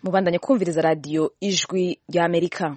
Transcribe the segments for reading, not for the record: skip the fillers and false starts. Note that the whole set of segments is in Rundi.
mubandanye kumviriza radiyo ijwi rya Amerika.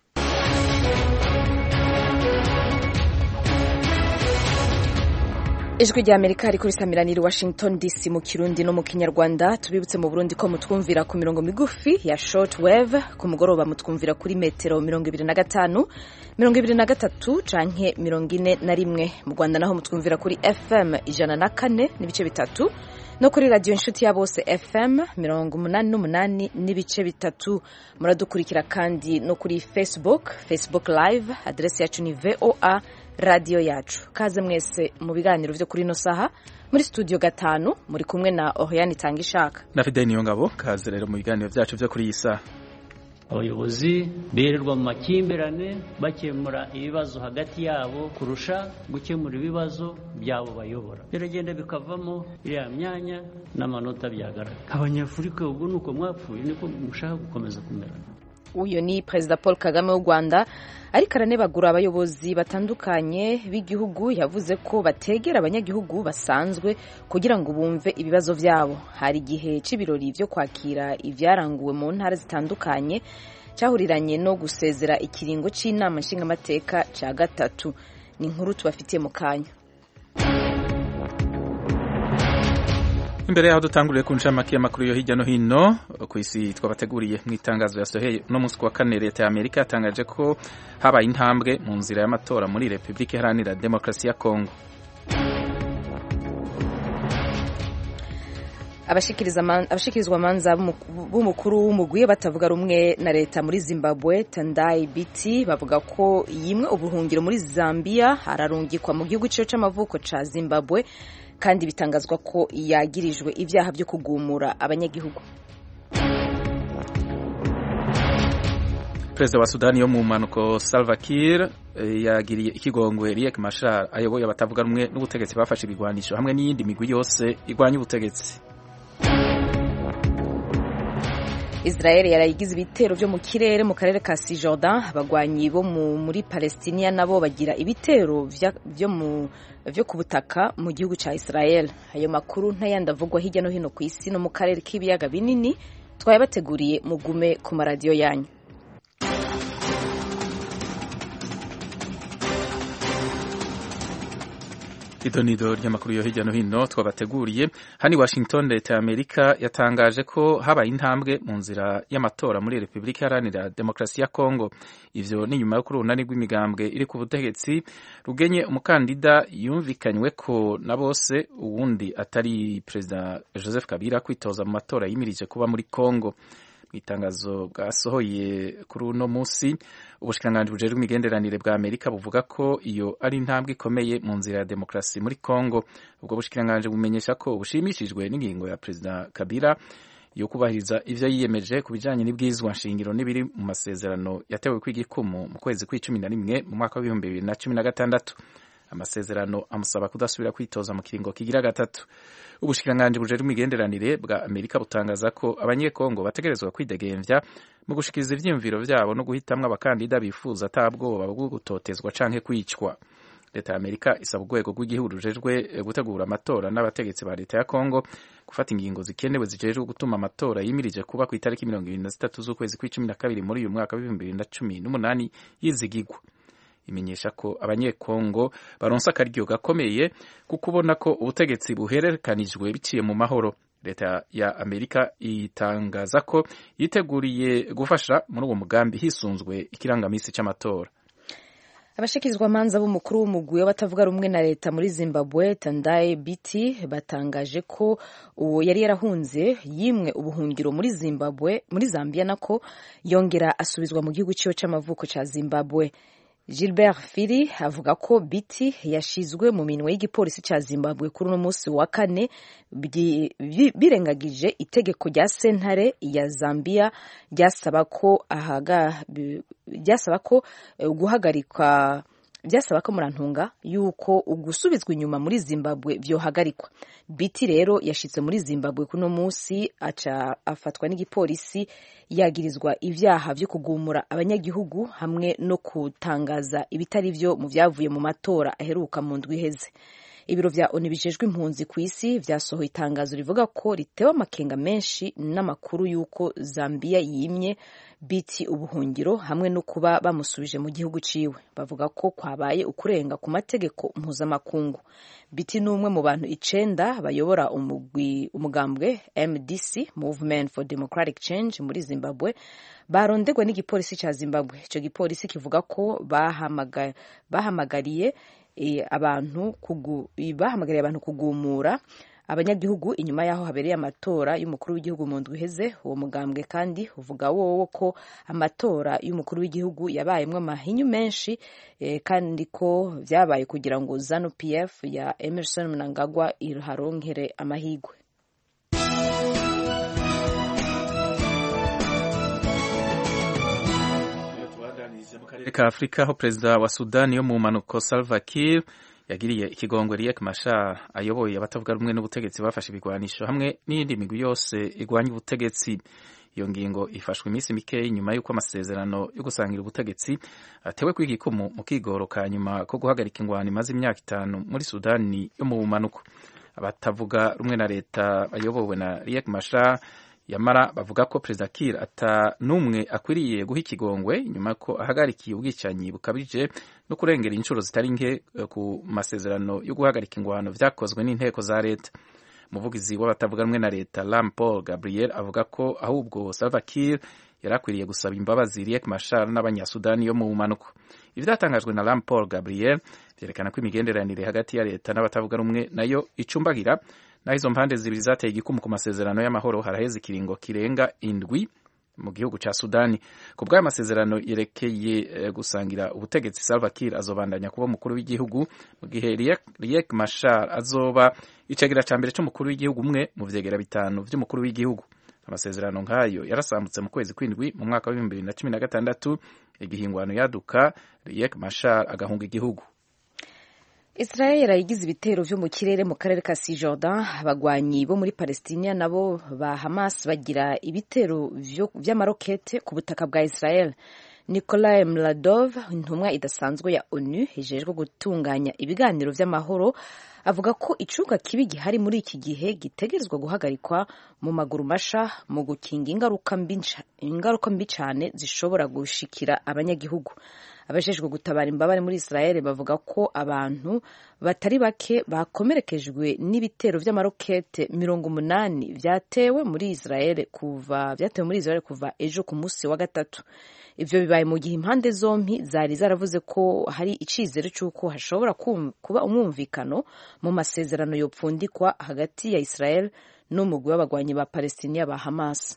Ijwi rya Amerika riko risamiranira i Washington DC mu Kirundi no mu Kinyarwanda. Tubibutse mu Burundi ko mutwumvira ku mirongo migufi ya shortwave, ku mugoroba mutwumvira kuri metero 25, 23 canke 41. Mu Rwanda naho mutwumvira kuri FM 104 n'ibice bitatu no kuri radio inshuti ya bose FM 88 n'ibice bitatu. Muradukurikira kandi no kuri Facebook live, adresi yacu ni VOA radio yacu. Kaze mwese mu biganiro vyo kuri no saha muri studio 5 muri kumwe na Oriane Tangishaka na Fidel Niyongabo. Kaze rero mu biganiro vyacu vyo kuri isa. Abayobozi bererwa mu makimbirane bakemura ibibazo hagati yabo kurusha gukemura ibibazo byabo bayobora. Biragenda bikavamo iriya myanya n'amanota byagaragara. Abanyafurika ubwo nuko mwapfuye niko mushaka gukomeza kumerana. Uyo ni Perezida Paul Kagame w'u Rwanda ariko aranebagura abayobozi batandukanye b'igihugu. Yavuze ko bategera abanyagihugu basanzwe kugira ngo bumve ibibazo vyabo. Hari igihe c'ibirori vyo kwakira ivyaranguwe mu ntara zitandukanye cyahuriranye no gusezera ikiringo c'inama nshingamateka ca gatatu. Ni inkuru tubafitiye mu kanya. Imbere yaho dutanguriye ku ncamake y'amakuru yo hirya no hino ku isi twabateguriye mu itangazo yasoheye no munsi wa kane, leta ya Amerika yatangaje ko habaye intambwe mu nzira y'amatora muri Republika Iharanira Demokarasi ya Kongo. Abashikirizwa manza b'umukuru w'umugwi batavuga rumwe na leta muri Zimbabwe, Tendai Biti, bavuga ko yimwe ubuhungiro muri Zambia ararungikwa mu gihugu cyo c'amavuko ca Zimbabwe, kandi bitangazwa ko yagirijwe ivyaha byo kugumura abanyagihugu. Perezida wa Sudani yo mu manuko Salva Kiir yagiriye ikigongwe Riek Machar ayoboye abatavuga rumwe n'ubutegetsi bafashe ibigwanisho hamwe n'iyindi migwi yose igwanya ubutegetsi. Israel yarayigize ibitero vyo mu kirere mu karere ka Cisjordan. Abagwanyi bo muri Palestina nabo bagira ibitero vyo ku butaka mu gihugu ca Israel. Ayo makuru ntayandavugwa hirya no hino ku isi no mu karere k'ibiyaga binini twayabateguriye. Mugume ku maradiyo yanyu. Idonido ry'amakuru yo hirya no hino twabateguriye. Hani Washington, leta ya Amerika yatangaje ko habaye intambwe mu nzira y'amatora muri Republika Iharanira Demokarasi ya Kongo. Ivyo ni nyuma yo kurunani rw'imigambwe iri ku butegetsi rugenye umukandida yumvikanywe ko na bose uwundi atari Perezida Joseph Kabila kwitoza mu matora yimirije kuba muri Kongo. Itangazo bwasohoye kuri uno musi, ubushikiranganji bujejwe imigenderanire bwa Amerika buvuga ko iyo ari intambwe ikomeye mu nzira ya demokarasi muri Kongo. Ubwo bushikiranganji bumenyesha ko bushimishijwe n'ingingo ya Perezida Kabila yo kubahiriza ivyo yiyemeje ku bijanye n'ibwirizwa nshingiro n'ibiri mu masezerano yatewe kw'igikumu mu kwezi kwa11 mu mwaka wa 2016. Amasezerano amusaba kudasubira kwitoza mu kiringo kigira gatatu. Ubushikiranganji bujejwe imigenderanire bwa Amerika butangaza ko abanyekongo bategerezwa kwidegemvya mu gushikiriza ivyiyumviro vyabo no guhitamwo abakandida bifuza atabwoba bwo gutotezwa canke kwicwa. Leta ya Amerika isaba urwego rw'igihugu rujejwe gutegura amatora n'abategetsi ba leta ya Kongo gufata ingingo zikenewe zijejwe gutuma amatora yimirije kuba ku itariki 23 z'ukwezi kwa12 muri uyu mwaka wa 2018 yizigigwa. Imenyesha ko abanyekongo baronsa akaryo gakomeye kuko ubona ko ubutegetsi buhererekanijwe biciye mu mahoro. Leta ya Amerika itangaza ko yiteguriye gufasha muri uwo mugambi hisunzwe ikirangamisi c'amatora. Abashikirizwa manza b'umukuru w'umugwi batavuga rumwe na leta muri Zimbabwe, Tendai Biti, batangaje ko uwo yari yarahunze yimwe ubuhungiro muri Zimbabwe, muri Zambia nako yongera asubizwa mu gihugu cyo c'amavuko ca Zimbabwe. Gilbert Firi avuga ko Biti yashizwe mu minwe y'igipolisi ca Zimbabwe kuri uno musi wa kane birengagije itegeko rya sentare ya Zambia ryasaba ko guhagarikwa byasaba ko murantunga yuko ugusubizwa inyuma muri Zimbabwe vyohagarikwa. Biti rero yashitse muri Zimbabwe kuno musi aca afatwa n'igipolisi yagirizwa ivyaha vyo kugumura abanyagihugu hamwe no kutangaza ibitari vyo mu vyavuye mu matora aheruka mu ndwi iheze. ibiro vya ONU bijejwe impunzi ku isi vyasohoye itangazo rivuga ko ritewe amakenga menshi n'amakuru y'uko Zambia yimye Biti ubuhungiro hamwe no kuba bamusubije mu gihugu ciwe. Bavuga ko kwabaye ukurenga ku mategeko mpuzamakungu. Biti ni umwe mu bantu 9 bayobora umugambwe MDC, Movement for Democratic Change, muri Zimbabwe, barondegwa n'igipolisi ca Zimbabwe. Ico gipolisi kivuga ko bahamagariye abantu kugumura abanyagihugu inyuma yaho habereye amatora y'umukuru w'igihugu mu ndwi iheze. Uwo mugambwe kandi uvuga wowe ko amatora y'umukuru w'igihugu yabayemwo amahinyu menshi kandi ko vyabaye kugira ngo ZANU-PF ya Emmerson Mnangagwa iharonkere amahigwe. Mu karere ka Afrika aho perezida wa Sudani yo mu manuko Salva Kiir yagiriye ikigongwe Riek Machar ayoboye abatavuga rumwe n'ubutegetsi bafashe ibigwanisho hamwe n'iyindi migwi yose igwanya ubutegetsi. Iyo ngingo ifashwe iminsi mike nyuma y'uko amasezerano yo gusangira ubutegetsi atewe kw'igikumu mu kigoro ka nyuma ko guhagarika ingwano imaze imyaka 5 muri Sudani yo mu manuko. Abatavuga rumwe na leta bayobowe na Riek Machar yamara bavuga ko perezida Kiir ata numwe akwiriye guha ikigongwe nyuma ko ahagarikiye ubwicanyi bukabije no kurengera inshuro zitari nke ku masezerano yo guhagarika ingwano vyakozwe n'inteko za leta. Umuvugizi w'abatavuga rumwe na leta Lam Paul Gabriel avuga ko ahubwo Salva Kiir yarakwiriye gusaba imbabazi Riek Machar n'abanyasudani yo mu manuko. Ivyatangajwe na Lam Paul Gabriel vyerekana ko imigenderanire hagati ya leta n'abatavuga rumwe nayo icumbagira, na izo mpande zibiri zateye igikumu ku masezerano y'amahoro haraheze ikiringo kirenga 7 mu gihugu ca Sudani. Ku bw'aya masezerano yerekeye gusangira ubutegetsi, Salva Kiir azobandanya kuba umukuru w'igihugu mu gihe Riek Machar azoba icagira ca mbere c'umukuru w'igihugu umwe mu vyegera 5 vy'umukuru w'igihugu. Amasezerano nk'ayo yarasambutse mu kwezi kw'indwi mu mwaka wa 2016 igihingwano yaduka Riek Machar agahunga igihugu. Israel yagize ibitero vyo mu kirere mu karere ka Cisjordan. Abagwanyi bo muri Palestina nabo ba Hamas bagira ibitero vy'amarokete ku butaka bwa Israel. Nikolai Mladov, intumwa idasanzwe ya ONU hejejwe gutunganya ibiganiro vy'amahoro, avuga ko icuka kibi gihari muri iki gihe gitegerezwa guhagarikwa mu maguru masha mu gukinga ingaruka mbi cane zishobora gushikira abanyagihugu. Abajejwe gutabara imbabare muri Israel bavuga ko abantu batari bake bakomerekejwe n'ibitero vy'amarokete 80 vyatewe muri Israel kuva ejo ku musi wa gatatu. Ivyo bibaye mu gihe impande zompi zari zaravuze ko hari icizere c'uko hashobora kuba umwumvikano mu masezerano yopfundikwa hagati ya Israel n'umugwi w'abagwanyi ba Palestina ba Hamas.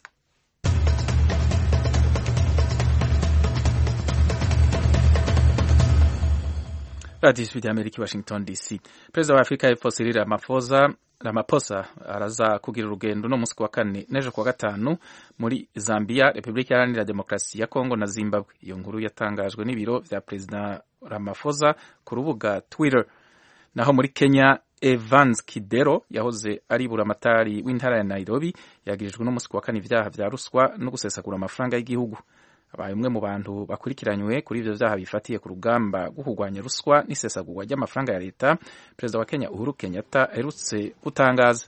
Radio Ijwi Amerika, Washington DC. Perezida wa Afrika y'Epfo Cyril Ramaphosa araza kugira urugendo no musi wa kane nejo kwa gatanu muri Zambia, Republika Iharanira Demokarasi ya Kongo na Zimbabwe. Iyo nkuru yatangajwe n'ibiro vya Perezida Ramaphosa ku rubuga Twitter. Naho muri Kenya, Evans Kidero yahoze ari buramatari w'intara ya Nairobi yagirijwe no musi wa kane ivyaha vya ruswa no gusesagura amafaranga y'igihugu. Abaye umwe mu bantu bakurikiranywe kuri ivyo vyaha bifatiye ku rugamba rwo kurwanya ruswa n'isesagurwa ry'amafaranga ya leta, Perezida wa Kenya Uhuru Kenyatta aherutse gutangaza.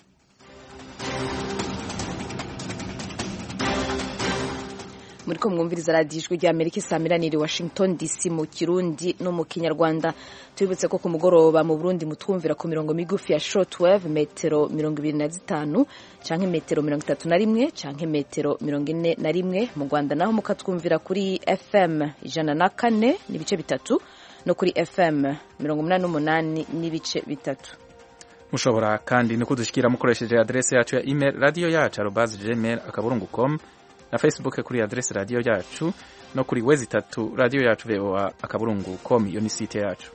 Muriko mwumviriza Radio Ijwi ry'Amerika isamiraniye Washington DC mu Kirundi no mu Kinyarwanda. Tubibutse ko ku mugoroba mu Burundi mutwumvira ku mirongo migufi ya shortwave metero 25 canke metero 31 canke metero 41. Mu Rwanda naho mukatwumvira kuri FM 104 n'ibice bitatu no kuri FM 88 n'ibice bitatu. Mushobora kandi no kudushikira mukoresheje adresse yacu ya email radio@gmail.com na Facebook kuri adresse radio yacu no kuri wezi 3 radio yacu VOA@com. Iyo ni site yacu.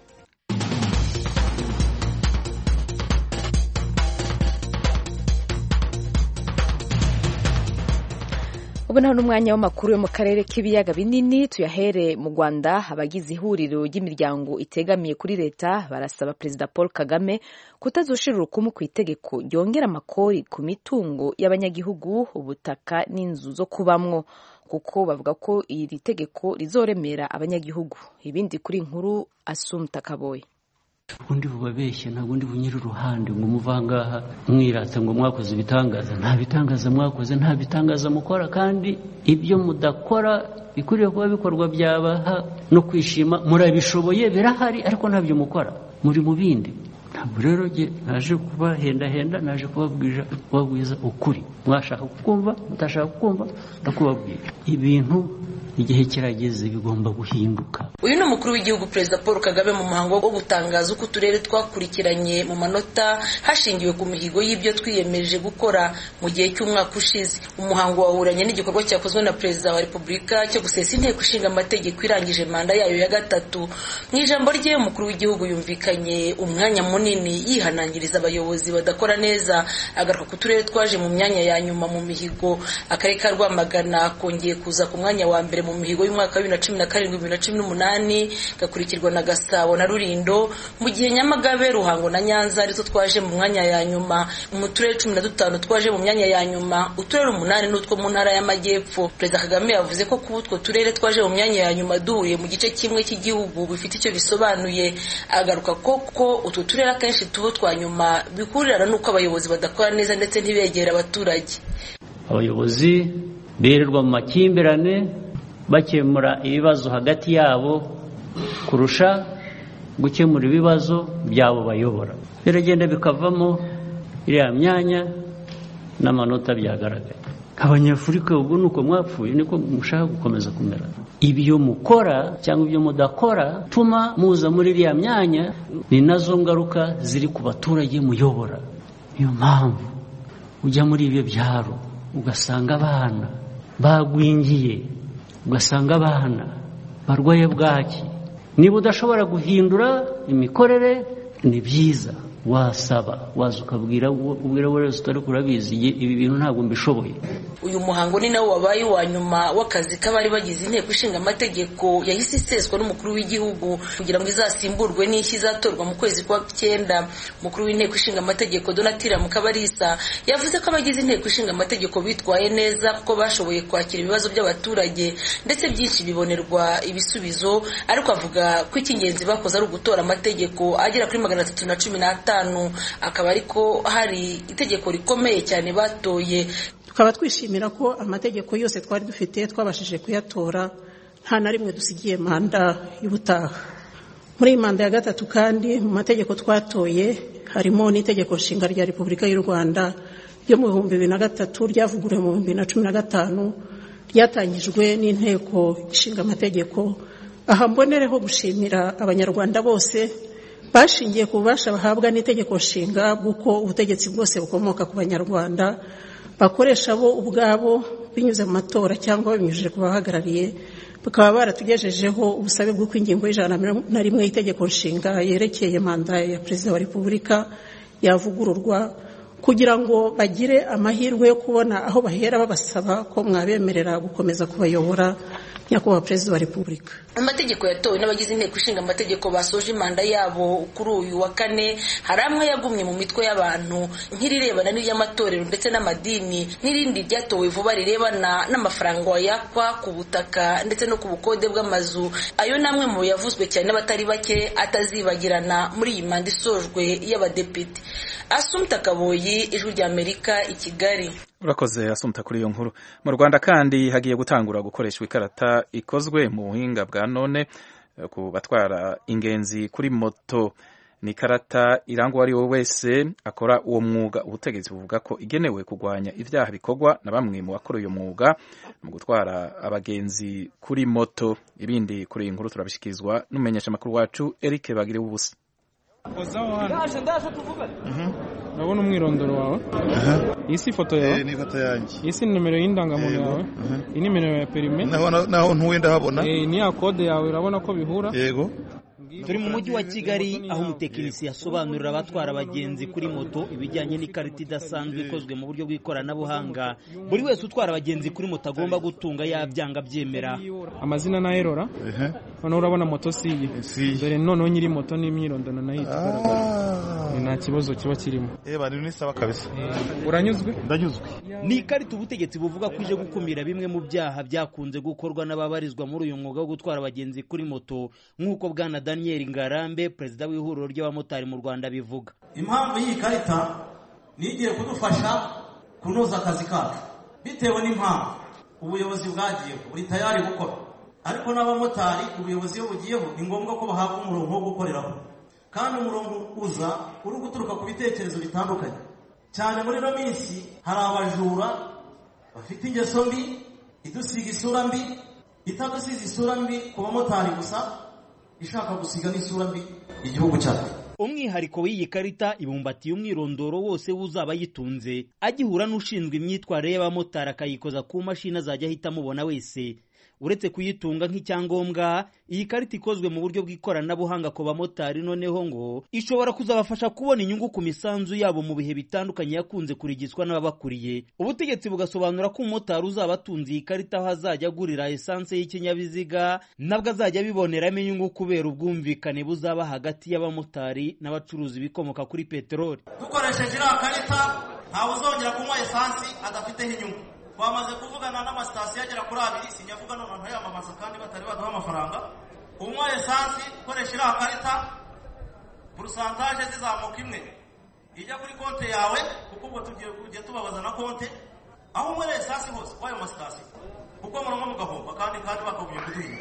Ubu naho n'umwanya w'amakuru yo mu karere k'ibiyaga binini tuyahere mu Rwanda. Abagize ihuriro ry'imiryango itegamiye kuri leta barasaba Perezida Paul Kagame kutazoshira urukumu ku itegeko ryongera amakori ku mitungo y'abanyagihugu, ubutaka n'inzu zo kubamwo, kuko bavuga ko iri tegeko rizoremera abanyagihugu. Ibindi kuri nkuru Assumpta Kaboyi. ubundi bubabeshye ntabwo ndi bunyiri uruhande ngo umuvangaha mwirata ngo mwakoze ibitangaza. Nta bitangaza mwakoze, nta bitangaza mukora, kandi ibyo mudakora bikwiriye kuba bikorwa byabaha no kwishima. Murabishoboye, birahari, ariko ntabyo mukora, muri mu bindi. Ntabwo rero naje kubahendahenda, naje kubabwiza ukuri. Mwashaka kukumva, mutashaka kukumva, ndakubabwira ibintu igihe kirageze bigomba guhinduka. Uyu ni umukuru w'igihugu Perezida Paul Kagame mu muhango wo gutangaza uko uturere twakurikiranye mu manota hashingiwe ku mihigo y'ibyo twiyemeje gukora mu gihe cy'umwaka ushize. Umuhango wahuranye n'igikorwa cyakozwe na Perezida wa Repubulika cyo gusesa inteko ishinga amategeko irangije manda yayo ya gatatu. Mu ijambo rye umukuru w'igihugu yumvikanye umwanya munini yihanangiriza abayobozi badakora neza, agaruka ku turere twaje mu myanya ya nyuma mu mihigo. Akarere ka Rwamagana kongeye kuza ku mwanya wa mbere mu mihigo y'umwaka wa 2017-2018, gakurikirwa na Gasabo na Rulindo, mu gihe Nyamagabe, Ruhango na Nyanza arizo twaje mu mwanya ya nyuma. Mu turere 15 twaje mu myanya ya nyuma, uturere 8 n'utwo mu ntara y'Amajyepfo. Perezida Kagame yavuze ko kuba utwo turere twaje mu myanya ya nyuma duhuye mu gice kimwe cy'igihugu bifite icyo bisobanuye. Agaruka ko utwo turere akenshi tubo twa nyuma bikurirana n'uko abayobozi badakora neza ndetse ntibegera abaturage. Abayobozi bererwa mu makimbirane bakemura ibibazo hagati yabo kurusha gukemura ibibazo byabo bayobora. Biragenda bikavamo iriya myanya n'amanota byagaragaye. Abanyafurika ubwo nuko mwapfuye niko mushaka gukomeza kumera. Ibyo mukora cyangwa ibyo mudakora tuma muza muri iriya myanya, ni nazo ngaruka ziri ku baturage muyobora. Niyo mpamvu ujya muri ibyo byaro ugasanga abana bagwingiye, ugasanga abana barwaye bwaki. Niba udashobora guhindura imikorere, ni byiza wasaba, waza ukabwira wese utari kurabizi ibi bintu ntabwo mbishoboye. Uyu muhango ni nawo wabaye wa nyuma w'akazi k'abari bagize inteko ishinga amategeko yahise iseswa n'umukuru w'igihugu kugira ngo izasimburwe n'ishyi izatorwa mu kwezi kwa 9. Umukuru w'inteko ishinga amategeko Donatilla Mukabalisa yavuze ko abagize inteko ishinga amategeko bitwaye neza kuko bashoboye kwakira ibibazo by'abaturage ndetse byinshi bibonerwa ibisubizo, ariko avuga ko icy'ingenzi bakoze ari ugutora amategeko agera kuri 315. Akaba ariko hari itegeko rikomeye cyane batoye. Tukaba twishimira ko amategeko yose twari dufite twabashije kuyatora, nta na rimwe dusigiye manda y'ubutaha. Muri iyi manda ya gatatu kandi mu mategeko twatoye harimo n'itegeko nshinga rya Repubulika y'u Rwanda ryo mu 2003 ryavuguriwe mu 2015, ryatangijwe n'inteko ishinga amategeko. Aha mbonereho gushimira abanyarwanda bose bashingiye ku bubasha bahabwa n'itegeko nshinga bw'uko ubutegetsi bwose bukomoka ku banyarwanda bakoresha bo ubwabo binyuze mu matora cyangwa binyujije ku bahagarariye, bakaba baratugejejeho ubusabe bw'uko ingingo y'101 y'itegeko nshinga yerekeye manda ya Perezida wa Repubulika yavugururwa kugira ngo bagire amahirwe yo kubona aho bahera babasaba ko mwabemerera gukomeza kubayobora nyakubahwa Perezida wa Repubulika. Amategeko yatowe n'abagize inteko ishinga amategeko basoje manda yabo kuri uyu wa 4, hari amwe yagumye mu mitwe y'abantu nk'irirebana n'iry'amatorero ndetse n'amadini, n'irindi ryatowe vuba rirebana n'amafaranga yakwa ku butaka ndetse no ku bukode bw'amazu. Ayo namwe mu yavuzwe cyane n'abatari bake atazibagirana muri iyi manda isojwe y'abadepite. Assumpta Kaboyi, Ijwi ry'Amerika, i Kigali. Urakoze Assumpta kuri iyo nkuru. Mu Rwanda kandi hagiye gutangura gukoreshwa ikarata ikozwe mu buhinga bwa none ku batwara ingenzi kuri moto. Ni ikarata irangwa ari we wese akora uwo mwuga. Ubutegetsi buvuga ko igenewe kugwanya ibyaha bikorwa na bamwe mu bakora uyo mwuga mu gutwara abagenzi kuri moto. Ibindi kuri iyi nkuru turabishikizwa n'umumenyesha makuru wacu Eric Bagire ubusa. Urabona umwirondoro wawe? Iyi si ifoto yawe? Ni ifoto yanjye. Iyi si nimero y'indangamuntu yawe? Iyi ni nimero ya perime? Naho ntuwe ndahabona? Ni ya kode yawe, urabona ko bihura? Yego. Turi mu mujyi wa Kigali aho umutekinisiye asobanurira abatwara abagenzi kuri moto ibijyanye n'ikarita idasanzwe ikozwe mu buryo bw'ikoranabuhanga. Buri wese utwara abagenzi kuri moto agomba gutunga yabyanga byemera. Amazina na erora? noneho urabona moto siye dore noneho nyiri moto n'imyirondoro nayo itugaragara nta kibazo kiba kirimo bari nisaba kabisa. Uranyuzwe? Ndanyuzwe. Ni ikarita ubutegetsi buvuga ko ije gukumira bimwe mu byaha byakunze gukorwa n'ababarizwa muri uyu mwuga wo gutwara abagenzi kuri moto nk'uko bwana Daniel Ngarambe perezida w'ihuriro ry'abamotari mu Rwanda bivuga. Impamvu y'iyi karita ni igiye kudufasha kunoza akazi kacu bitewe n'impamvu ubuyobozi bwagiye buri tayari gukora, ariko n'abamotari ubuyobozi iyo bugiyeho ni ngombwa ko bahabwa umurongo wo gukoreraho, kandi umurongo uza uri guturuka ku bitekerezo bitandukanye. Cyane muri ino minsi hari abajura bafite ingeso mbi idusiga isura mbi, itadusize isura mbi ku bamotari gusa, ishaka gusiga n'isura mbi igihugu cyacu. Umwihariko w'iyi karita ibumbatiye umwirondoro wose uzaba yitunze, agihura n'ushinzwe imyitwarire y'abamotari akayikoza ku mashini azajya ahita amubona wese. Uretse kuyitunga nk'icyangombwa, iyi karita ikozwe mu buryo bw'ikoranabuhanga ku bamotari noneho ngo ishobora kuzabafasha kubona inyungu ku misanzu yabo mu bihe bitandukanye yakunze kurigizwa n'ababakuriye. Ubutegetsi bugasobanura ko umumotari uzaba atunze iyi karita aho azajya agurira esanse y'ikinyabiziga nabwo azajya biboneramo inyungu kubera ubwumvikane buzaba hagati y'abamotari n'abacuruzi bikomoka kuri peteroli. Dukoresheje iriya karita ntawe uzongera kunywa esansi adafiteho inyungu. Bamaze kuvugana n'amasitasiyo agera kuri 2, sinyavuga none ntayamamaza kandi batari baduha amafaranga. Unywa esansi ukoresha iriya karita pourcentage zizamuka imwe ijya kuri konti yawe, kuko ubwo tugiye tubabaza na konti aho unywera esansi hose kwayo masitasiyo, kuko murongo mugahomba kandi bakagumye kuduhinga.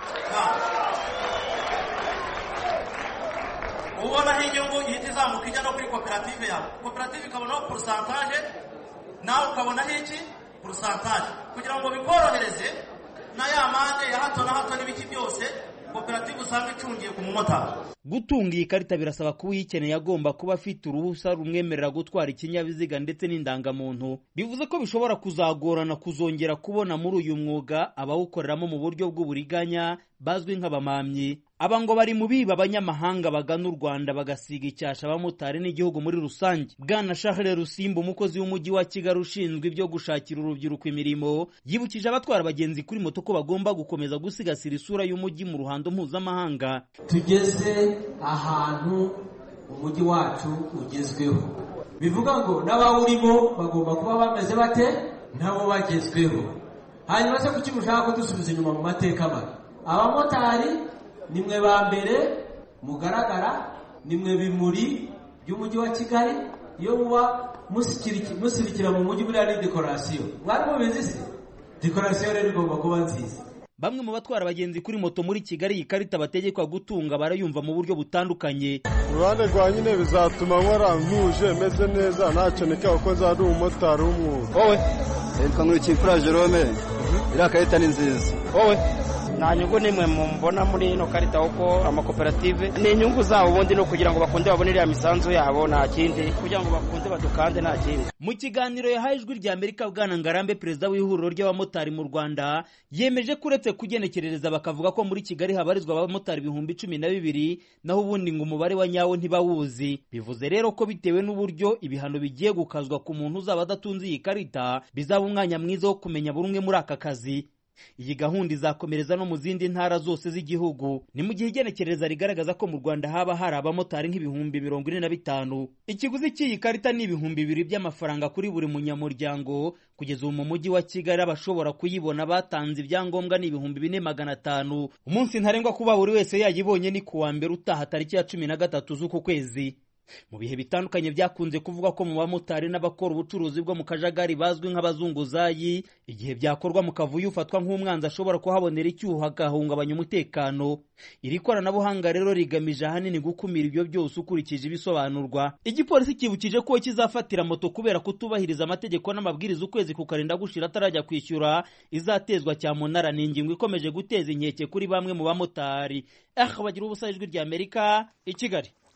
Ubonaho inyungu ihita izamuka ijya no kuri koperative yawe, koperative ikabonaho pourcentage nawe ukabonaho iki pourcentage, kugira ngo bikorohereze na ya mande ya hato na hato n'ibiki byose koperative usanga icungiye ku mumotari. Gutunga iyi karita birasaba kuba uyikeneye agomba kuba afite uruhusa rumwemerera gutwara ikinyabiziga ndetse n'indangamuntu. Bivuze ko bishobora kuzagorana kuzongera kubona muri uyu mwuga abawukoreramo mu buryo bw'uburiganya bazwi nk'abamamyi. Aba ngo bari mu biba abanyamahanga bagana u Rwanda bagasiga icyasha abamotari n'igihugu muri rusange. Bwana Charles Rusimbo, umukozi w'umujyi wa Kigali ushinzwe ibyo gushakira urubyiruko imirimo, yibukije abatwara abagenzi kuri moto ko bagomba gukomeza gusigasira isura y'umujyi mu ruhando mpuzamahanga. Tugeze ahantu umujyi wacu ugezweho, bivuga ngo n'abawurimo bagomba kuba bameze bate nabo bagezweho. Hanyuma se kuki mushaka kudusubiza inyuma mu mateka mabi? Abamotari nimwe ba mbere mugaragara, nimwe bimuri by'umujyi wa Kigali. Iyo muba musirikira mu mujyi muri ari dekorasiyo, mwari mubizi se? Dekorasiyo rero igomba kuba nziza. Bamwe mu batwara abagenzi kuri moto muri Kigali iyi karita bategekwa gutunga barayumva mu buryo butandukanye. Uruhande rwa nyine bizatuma nkora nkuje meze neza, ntacyo nikaho ko nzari umumotari w'umwuga. Wowe yitwa Nkurikimfura Jerome, iriya karita ni nziza. Wowe nta nyungu nimwe mbona muri ino karita, kuko amakoperative ni inyungu zabo ubundi no kugira ngo bakunde babone iriya misanzu yabo, nta kindi, kugira ngo bakunde badukande nta kindi. Mu kiganiro yahaye Ijwi rya Amerika, Bwana Ngarambe perezida w'ihuriro ry'abamotari mu Rwanda yemeje ko uretse kugenekereza bakavuga ko muri Kigali habarizwa abamotari 12,000 naho ubundi ngo umubare wa nyawo ntibawuzi. Bivuze rero ko bitewe n'uburyo ibihano bigiye gukazwa ku muntu uzaba adatunze iyi karita bizaba umwanya mwiza wo kumenya buri umwe muri aka kazi. Iyi gahunda izakomereza no mu zindi ntara zose z'igihugu. Ni mu gihe igenekereza rigaragaza ko mu Rwanda haba hari abamotari nk'ibihumbi 45. Ikiguzi cy'iyi karita ni 2,000 by'amafaranga kuri buri munyamuryango. Kugeza ubu mu mujyi wa Kigali abashobora kuyibona batanze ibyangombwa ni 4,500. Umunsi ntarengwa kuba buri wese yayibonye ni kuwa mbere utaha tariki ya 13 z'uku kwezi. Mu bihe bitandukanye byakunze kuvuga ko mu bamotari n'abakora ubucuruzi bwo mu kajagari bazwi nk'abazunguzayi, igihe byakorwa mu kavuyo ufatwa nk'umwanzi ashobora kuhabonera icyuho agahungabanya umutekano. Iri koranabuhanga rero rigamije ahanini gukumira ibyo byose ukurikije ibisobanurwa. Igipolisi kibukije ko kizafatira moto kubera kutubahiriza amategeko n'amabwiriza ukwezi kukarinda gushira atarajya kwishyura izatezwa cyamunara. Ni ingingo ikomeje guteza inkeke kuri bamwe mu bamotari. Bagira ubusa Ijwi rya Amerika i Kigali.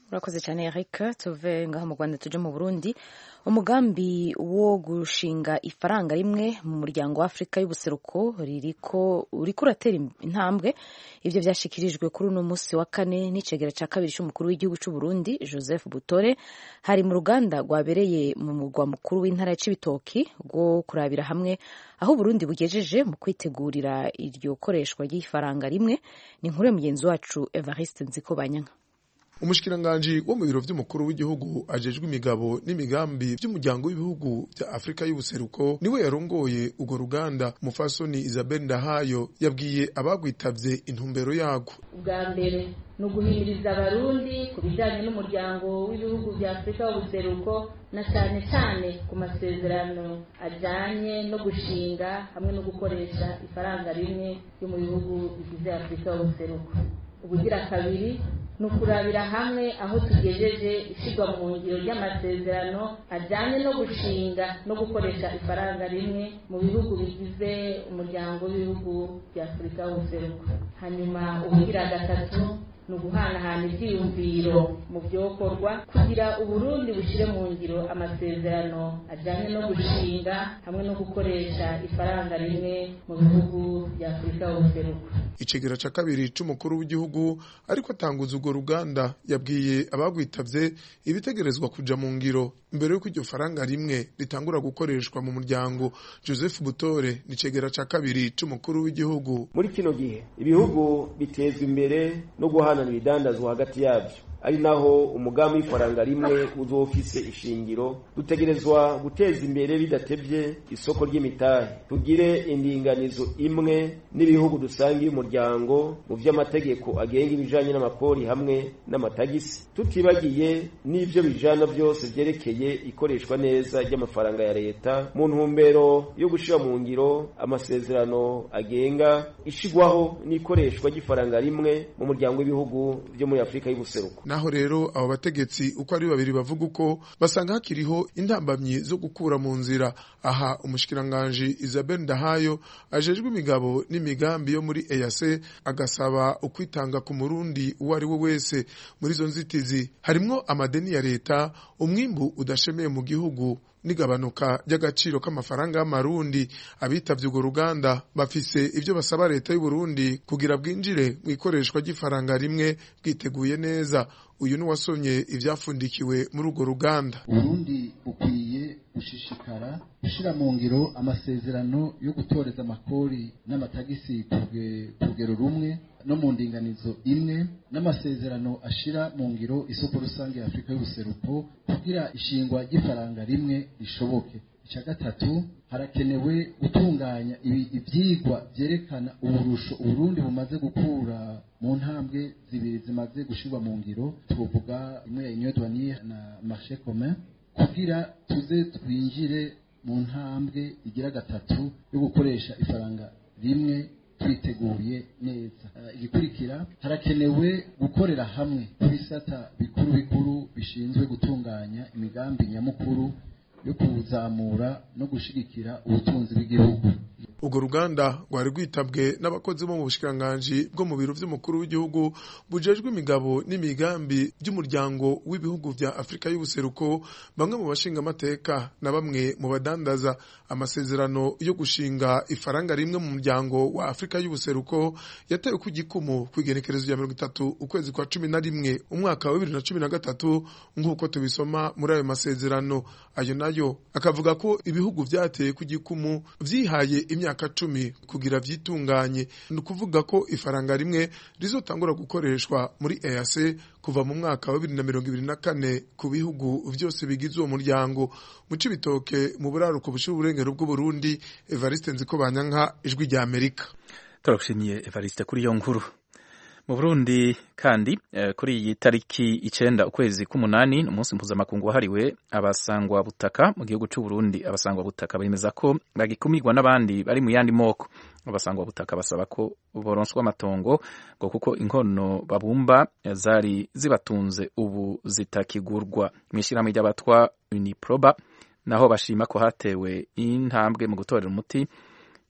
urakoze cyane Eric. Tuve ngaho mu Rwanda tuje mu Burundi. Umugambi wo gushinga ifaranga rimwe mu muryango wa Afrika y'ubuseruko uriko uratera intambwe. Ivyo vyashikirijwe kuri uno musi wa kane n'icegera ca kabiri c'umukuru w'igihugu c'u Burundi Joseph Butore hari mu ruganda rwabereye mu mugwa mukuru w'intara ya Cibitoki rwo kurabira hamwe aho Burundi bugejeje mu kwitegurira iryo koreshwa ry'ifaranga rimwe. Ni inkuru ya mugenzi wacu Evariste Nzikobanyanka. Umushikiranganje wo mu biro vy'umukuru w'igihugu ajejwe imigabo n'imigambi vy'umuryango w'ibihugu vya Afrika y'ubuseruko niwe yarongoye ugo ruganda. Mufasoni Isabelle Ndahayo yabwiye abagwitavye intumbero yago. Ubwa mbere no guhimiriza abarundi ku bijanye n'umuryango w'ibihugu vya Afrika y'ubuseruko na cyane cyane ku masezerano ajanye no gushinga hamwe no gukoresha ifaranga rimwe yo mu bihugu bigize Afrika y'ubuseruko. Ubugira kabiri nukurabira hamwe aho tugejeje ishigwa mu ngiro y'amasezerano ajanye no gushinga no gukoresha ifaranga rimwe mu bihugu bigize umuryango w'ibihugu bya Afrika y'ubuseruko. Hanyuma ubugira gatatu nuguhanahana ivyiyumviro mu byokorwa kugira Uburundi bushire mu ngiro amasezerano ajanye no gushinga hamwe no gukoresha ifaranga rimwe mu bihugu bya Afrika y'ubuseruko. Icegera ca kabiri c'umukuru w'igihugu ariko atanguza ugo ruganda yabwiye abagwitavye ibitegerezwa kuja mu ngiro mbere yuko iryo faranga rimwe ritangura gukoreshwa mu muryango. Joseph Butore ni icegera ca kabiri c'umukuru w'igihugu. Muri kino gihe ibihugu bitezwa imbere no guhanana ibidandazwa hagati yabyo, ari naho umugambi w'ifaranga rimwe uzofise ishingiro. Dutegerezwa guteza imbere bidatevye isoko ry'imitahe, tugire indinganizo imwe n'ibihugu dusangiye umuryango mu vy'amategeko agenga ibijanye n'amakori hamwe n'amatagisi, tutibagiye n'ivyo bijana byose vyerekeye ikoreshwa neza ry'amafaranga ya leta mu ntumbero yo gushira mu ngiro amasezerano agenga ishigwaho n'ikoreshwa ry'ifaranga rimwe mu muryango w'ibihugu vyo muri Afrika y'ubuseruko. Naho rero abo bategetsi uko ari babiri bavuga uko basanga hakiriho intambamyi zo gukura mu nzira. Aha umushikiranganje Isabelle Ndahayo ajejwe imigabo n'imigambi yo muri EAC agasaba ukwitanga ku murundi uwo ari we wese. Muri zo nzitizi harimwo amadeni ya leta, umwimbu udashemeye mu gihugu n'igabanuka ry'agaciro k'amafaranga y'amarundi. Abitavye ugo ruganda bafise ivyo basaba leta y'u Burundi kugira bwinjire mu ikoreshwa ry'ifaranga rimwe bwiteguye neza. Uyu ni wasomye ivyafundikiwe muri ugo ruganda. Burundi ukwiye gushishikara gushira mu ngiro amasezerano yo gutoreza amakori n'amatagisi kugero rumwe no mu ndinganizo imwe, n'amasezerano ashira mu ngiro isoko rusange ya Afrika y'ubuseruko kugira ishingwa ry'ifaranga rimwe rishoboke. Icya gatatu, harakenewe gutunganya ivyigwa vyerekana uburusho Uburundi bumaze gukura mu ntambwe zibiri zimaze gushirwa mu ngiro, tuvuga imwe ya Union douanière na marché commun, kugira tuze twinjire mu ntambwe igira gatatu yo gukoresha ifaranga rimwe twiteguye neza. Igikurikira, harakenewe gukorera hamwe kubisata bikuru bikuru bishinzwe gutunganya imigambi nyamukuru yo kuzamura no gushigikira ubutunzi bw'igihugu. Ugo ruganda rwari rwitabwe n'abakozi bo mu bushikiranganje bwo mu biro vy'umukuru w'igihugu bujejwe imigabo n'imigambi by'umuryango w'ibihugu vya Afrika y'ubuseruko, bamwe mu bashinga amateka na bamwe mu badandaza. Amasezerano yo gushinga ifaranga rimwe mu muryango wa Afrika y'ubuseruko yatewe ku gikumu kwigenekerezo ya 30 ukwezi kwa 11 umwaka wa 2013 nk'uko tubisoma muri ayo masezerano. Ayo nayo akavuga ko ibihugu vyateye ku gikumu vyihaye imyaka 10 kugira vyitunganye. Ni kuvuga ko ifaranga rimwe rizotangura gukoreshwa muri EAC kuva mu mwaka wa 2024 ku bihugu vyose bigize uwo muryango. Mu Cibitoke mu buraruko bushira uburengero bw'u Burundi, Evariste Nzikobanyanka, Ijwi rya Amerika. Turagushimiye Evariste kuri iyo nkuru. Mu Burundi kandi kuri iyi tariki 9 ukwezi k'umunani umunsi mpuzamakungu wahariwe abasangwa butaka mu gihugu cy'u Burundi. Abasangwa butaka bemeza ko bagikumirwa n'abandi bari mu yandi moko. Abasangwa butaka basaba ko boronswa amatongo ngo kuko inkono babumba zari zibatunze ubu zitakigurwa. Mwishirahamwe ry'abatwa Uniproba naho bashima ko hatewe intambwe mu gutorera umuti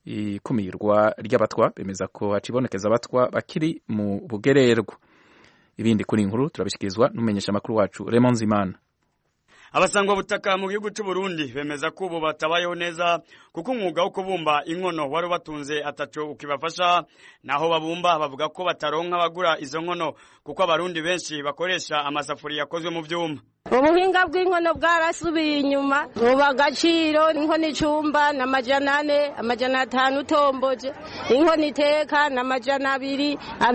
ikumirwa ry'abatwa. Bemeza ko hacibonekeza abatwa bakiri mu bugererwa. ibindi kuri inkuru turabishikirizwa n'umumenyesha makuru wacu Raymond Zimana. Abasangwa butaka mu gihugu cy'u Burundi bemeza ko ubu batabayeho neza kuko umwuga wo kubumba inkono wari batunze ataco ukibafasha, naho babumba bavuga ko bataronka abagura izo nkono kuko abarundi benshi bakoresha amasafuriya yakozwe mu vyuma. Ubuhinga bw'inkono bwarasubiye inyuma, ubu agaciro inkono icumba na 400, 500 utomboje, inkono iteka na 200,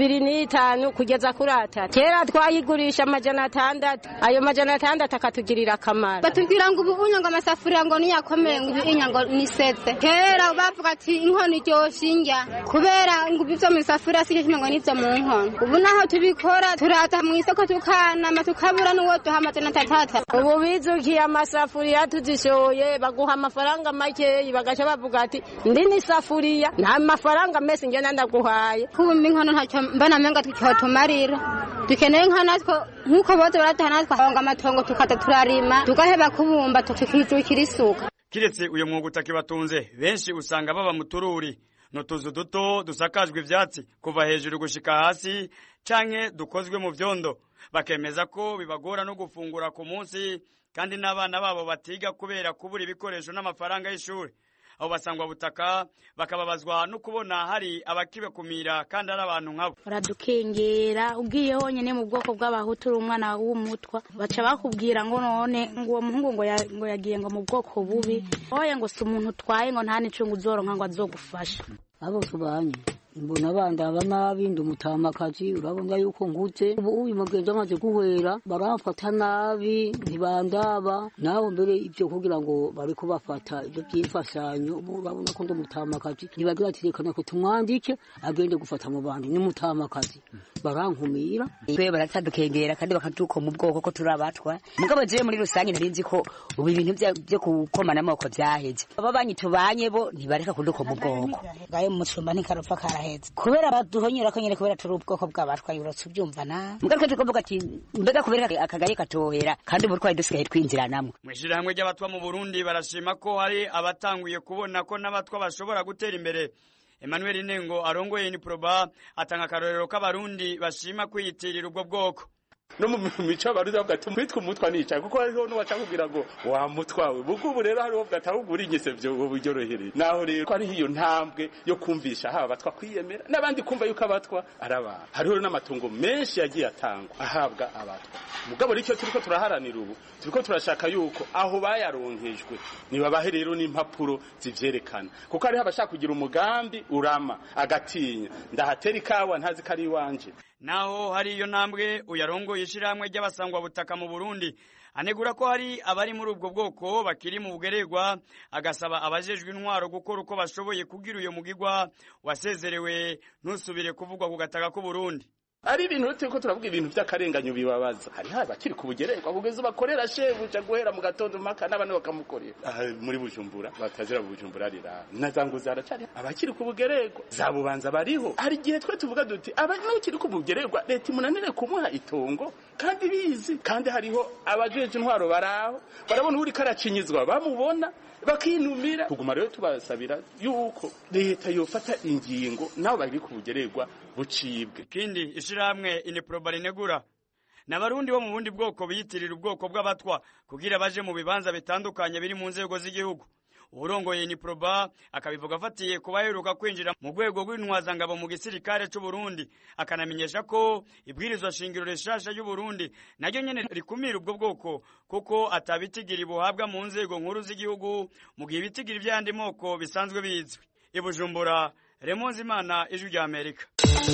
205 kugeza kuri 3. Kera twayigurisha 600, ayo 600 akatugirira akamaro. Batubwira ngo ubu ngo amasafuriya ngo niyakomeye ngo inyango nisetse. Kera bavuga ati inkono iryoshinga kubera ngo ibyo mu isafuriya sike kimwe ngo nivyo mu nkono. Ubu naho tubikora turata mu isoko tukanama tukabura n'uwo duhamaze na ubu bizukiye amasafuriya tuzishoye baguha amafaranga make bagaca bavuga ati ndi ni safuriya nta mafaranga mese nge nandaguhaye kubumba inkono ntacyo mbana menga tukihotumarira dukeneye nka natwo nkuko boze baratana twahonga amatongo tukata turarima tugaheba kubumba tukizukira isuka. Kiretse uyo mwuga utakibatunze benshi usanga baba mu tururi n'utuzu duto dusakajwe ivyatsi kuva hejuru gushika hasi canke dukozwe mu vyondo, bakemeza ko bibagora no gufungura ku munsi kandi n'abana babo batiga kubera kubura ibikoresho n'amafaranga y'ishuri. Abo basangwa butaka bakababazwa no kubona hari abakibakumira kandi ari abantu nkabo. Baradukengera ugiye honyene mu bwoko bw'abahutu uri umwana w'umutwa baca bakubwira ngo none ngo uwo muhungu ngo yagiye ngo mu bwoko bubi oya ngo si umuntu twaye ngo nta nicungu uzoronka ngo azogufasha. Abo tubanye mbona bandaba nabi ndumutamakazi urabona yuko ngute ubu uyu mugenzi amaze guhera baramfata nabi ntibandaba naho mbere ibyo kugira ngo bari kubafata ibyo byifashanyo urabona ko ndumutamakazi nibagira ati reka nako tumwandike agende gufata mu bandi nimutamakazi barankumira twe baratadukengera kandi bakaduko mu bwoko ko turabatwa mugabo je muri rusange narinzi ko ubu ibintu byo gukomana amoko byaheze ababanyi tubanye bo ntibareka kuduko mu bwoko gaye mu cumba ntikarupfa kubera baduhonyera ko nyene kubera turi ubwoko bw'abatwa yurotse ubyumva na mugaruka tukovuga ati mbega kubera akagaye katohera kandi muri twari dusigaye twinjira namwe. Mwishira hamwe ry'abatwa mu Burundi barashima ko hari abatanguye kubona ko n'abatwa bashobora gutera imbere. Emmanuel Nengo arongoye ni proba atanga karorero k'abarundi bashima kwiyitirira ubwo bwoko. No mu mico abarundi bavuga ati mwitwa umutwa nica kuko hariho n'ubacakubwira ngo wa mutwawe bukubu rero hariho bwatahugura inyese byo buryohereye naho rero ko ari hiyo ntambwe yo kumvisha haba abatwa kwiyemera n'abandi kumva yuko abatwa araba hariho n'amatungo menshi yagiye atangwa ahabwa abatwa mugabo ricyo turiko turaharanira ubu turiko turashaka yuko aho bayaronkejwe nibabahe rero n'impapuro zivyerekana kuko hariho abashaka kugira umugambi urama agatinya ndahatera ikawa ntazi kari iwanje. Naho hari iyo ntambwe uyarongoye ishiramwe ry'abasangwa butaka mu Burundi anegura ko hari abari muri ubwo bwoko bakiri mu bugererwa agasaba abajejwe intwaro gukora uko bashoboye kugira uyo mugigwa wasezerewe ntusubire kuvugwa ku gataka ku Burundi. Ari ibintu turiko turavuga ibintu by'akarenganyo bibabaza hari bakiri ku bugererwa kugeza bakorera shebuja guhera mu gatondo maka n'abana bakamukorera muri Bujumbura batazira Bujumbura rira nazango zaracari abakiri ku bugererwa zabubanza bariho hari gihe twe tuvuga duti abakiri ku bugererwa leta imunanire kumuha itongo kandi bizi kandi hariho abajeje intwaro baraho barabona uri karacinyizwa bamubona bakinumira kuguma rero tubasabira yuko leta yofata ingingo naho bari ku bugererwa bucibwe. Kindi ishiramwe Ineproba rinegura n'abarundi bo mu bundi bwoko biyitirira ubwoko bw'abatwa kugira baje mu bibanza bitandukanye biri mu nzego z'igihugu. Urongoye Ineproba akabivuga afatiye kubaheruka kwinjira mu rwego rw'intwazangabo mu gisirikare cy'u Burundi akanamenyesha ko ibwirizwa shingiro rishasha y'u Burundi naryo nyene rikumira ubwo bwoko kuko atabitigiri buhabwa mu nzego nkuru z'igihugu mu gihe ibitigiri by'andi moko bisanzwe bizwi. I Bujumbura, Raymond Zimana, Ijwi rya Amerika.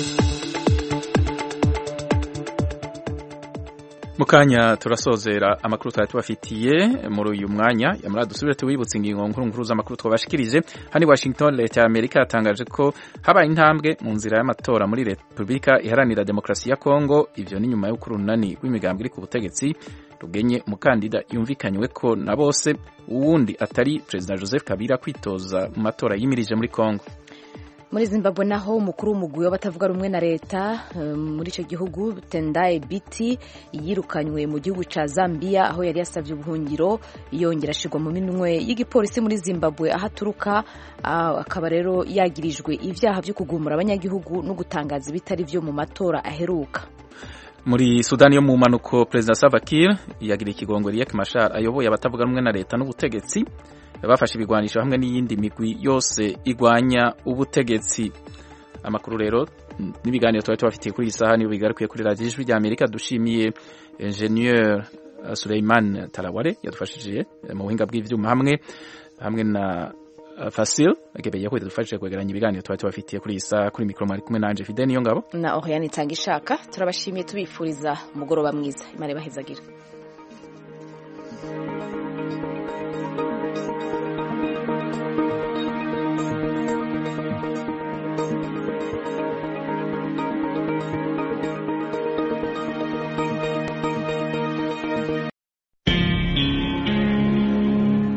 Mukanya turasozera amakuru twari tubafitiye muri uyu mwanya yamara dusubire tuwibutse ingingo nkuru z'amakuru twabashikirije. Hani Washington leta ya Amerika yatangaje ko habaye intambwe mu nzira y'amatora muri Republika Iharanira Demokarasi ya Kongo, ivyo ni nyuma y'ukurunani w'imigambi iri ku butegetsi rugenye umukandida yumvikanywe ko na bose uwundi atari President Joseph Kabila kwitoza mu matora yimirije muri Kongo. Muri Zimbabwe naho umukuru w'umugwi w'abatavuga rumwe na leta muri ico gihugu Tendai Biti yirukanywe mu gihugu ca Zambia aho yari yasavye ubuhungiro yongera ashirwa mu minwe y'igipolisi muri Zimbabwe ahaturuka akaba rero yagirijwe ivyaha byo kugumura abanyagihugu no gutangaza ibitari vyo mu matora aheruka. Muri Sudani yo mu manuko President Salva Kiir yagira ikigongo Riek Machar ayoboye abatavuga rumwe na leta n'ubutegetsi bafashe ibigwanisho hamwe n'iyindi migwi yose igwanya ubutegetsi. Amakuru rero n'ibiganiro twari tubafitiye kuri iyi saha niyo bigarukiye kuri Radio Ijwi rya Amerika. Dushimiye Ingenieur Suleiman Taraware yadufashije mu buhinga bw'ivyuma hamwe na Fasil agebeye ko yadufashije kwegeranya ibiganiro twari tubafitiye kuri iyi saha. Kuri mikro mari kumwe nanje Fidel Niyongabo na Oriane Tangishaka. Turabashimiye tubifuriza umugoroba mwiza. Imana ibahezagira.